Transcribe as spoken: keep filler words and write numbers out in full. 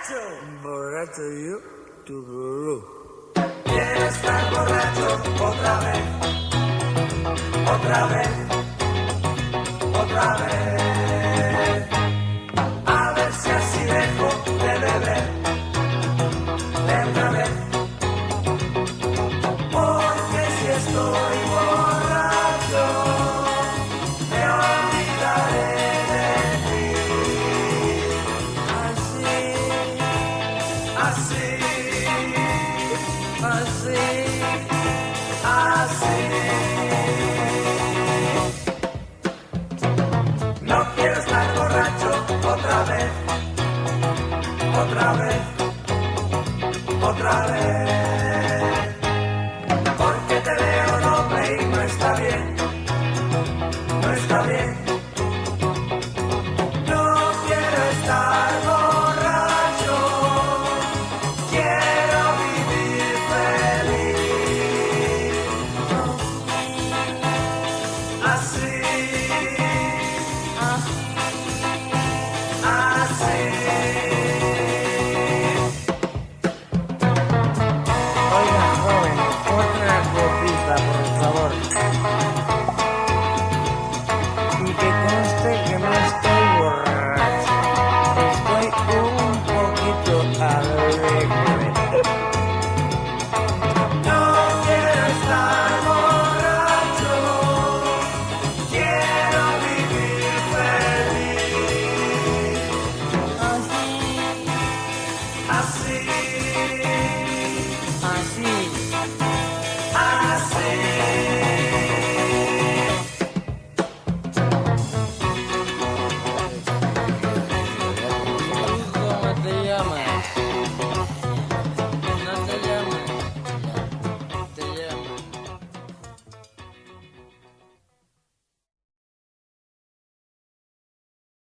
borracho. Borracho yo, tururú. Quiero estar borracho otra vez, otra vez, otra vez. A ver si así dejo de beber, de otra vez. Porque si estoy borracho, me olvidaré de ti. Así, así. Así, así. No quiero estar borracho otra vez, otra vez, otra vez. Porque te veo doble y no está bien, no está bien.